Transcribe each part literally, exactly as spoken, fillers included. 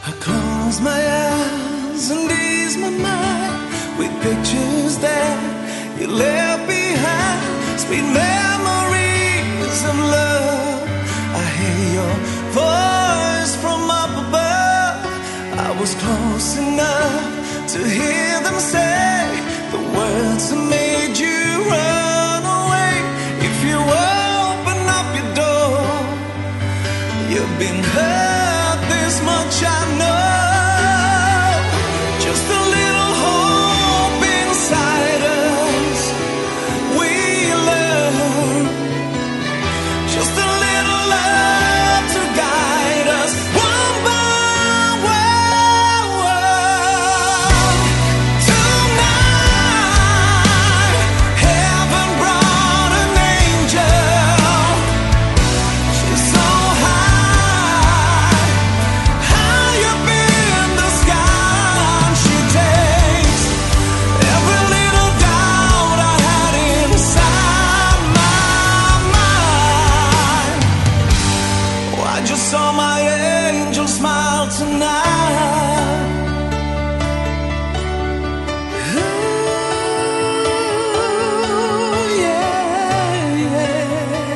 I close my eyes and ease my mind with pictures that you left behind. Sweet memories of love. I hear your voice from up above. I was close enough to hear them say the words that made you run away. If you open up your door, you've been hurt this much, I know. Just a little hope inside us, we learn. Just a little love to guide us, one by one. Tonight, heaven brought an angel. She's so high, high up in the sky. She takes every little doubt I had inside my mind. Oh, I just saw my angel smile tonight. Ooh, yeah, yeah.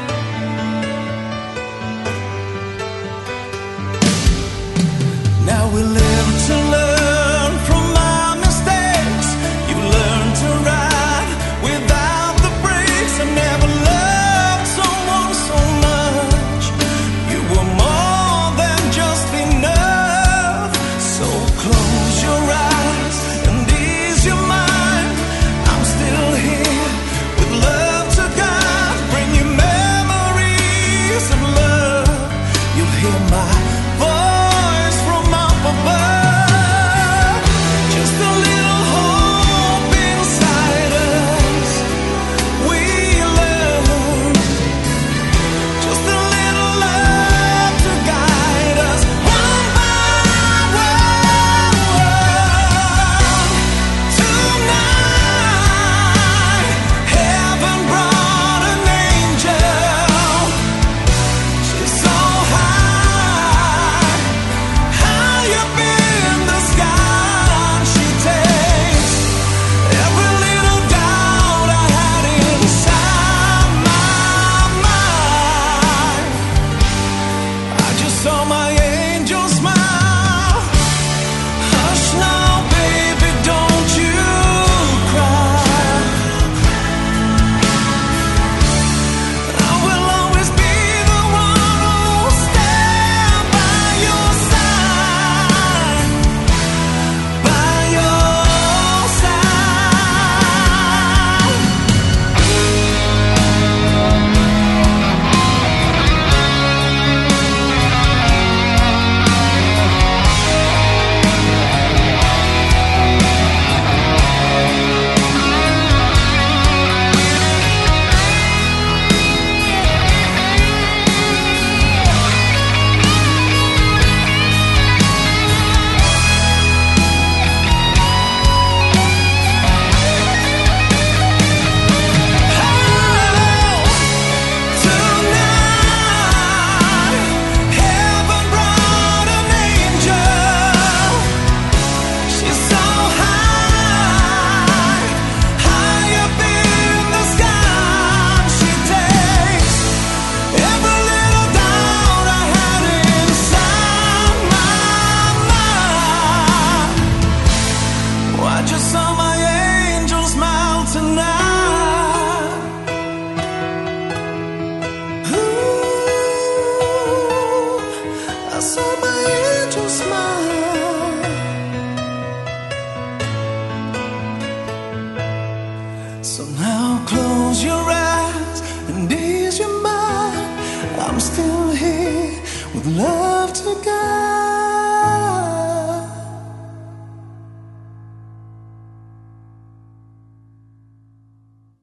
Now we live to learn from our mistakes. You learn to ride without the brakes. I never loved someone so much. You were more than just enough. So close your eyes and ease your mind. I'm still here with love to God. Bring you memories of love. You'll hear my voice from up above. Just a little hope inside us, we learn. Just a little love to guide us, one by one. Tonight, heaven brought an angel. She's so high, high up in the sky. She takes every little doubt I had inside my mind. I just saw my angel smile. Hush now, baby, don't you cry. I will always be the one who'll stand by your side, by your side. Tonight, heaven brought an angel. She's so high, high up in the sky. She takes every little doubt I had inside my mind. Oh, I just saw my angel smile tonight. Ooh, I saw my angel smile. So now close your eyes and ease your mind. I'm still here with love to guide.